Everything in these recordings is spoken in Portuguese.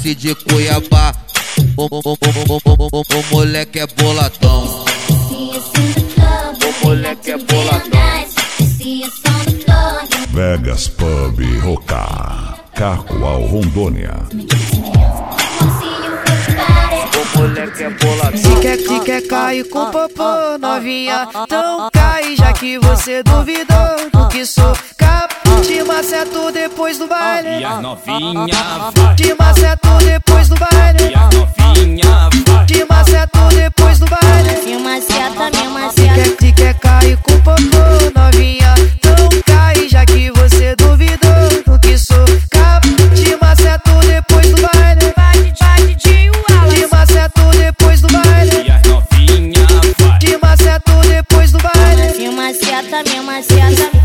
desce de Cuiabá. O moleque é boladão. O moleque é boladão. Vegas Pub Rocar, Cacoal, Rondônia. O moleque é boladão. Se quer cair com popô, novinha, então cai, já que você duvidou do que sou capaz. Te maceto depois do baile. E a novinha vai. Te maceto depois do baile. E a novinha vai. Te maceto depois do baile. Me maceta, me maceta. Se quer cair com popô, novinha, então cai, já que você duvidou do que sou capaz. Te maceto depois do baile. Vai de Wallace. Te maceto depois do baile. E a novinha vai. Te maceto depois do baile. Me maceta, me maceta.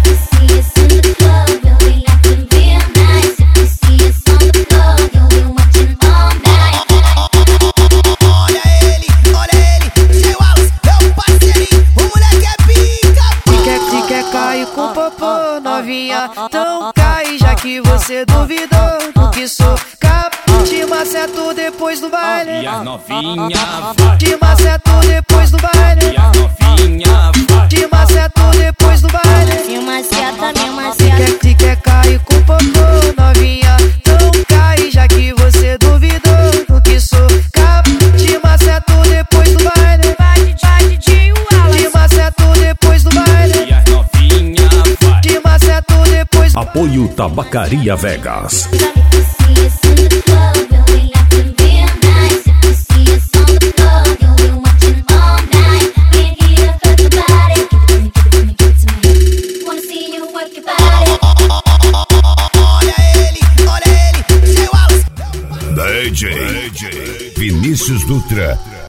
Com popô, novinha, então cai, já que você duvidou do que sou capaz. Te maceto depois do baile. E a novinha vai. Te maceto depois do baile. E a novinha vai. Te maceto depois do baile. Me maceta, me maceta. Se quer cair com popô, novinha, então cai, já que você duvidou do que sou capaz. Te maceto depois do baile. Vai de Wallace. Te maceto depois do baile. E a novinha vai. Te maceto depois. Apoio Tabacaria Vegas. DJ Vinícius Dutra.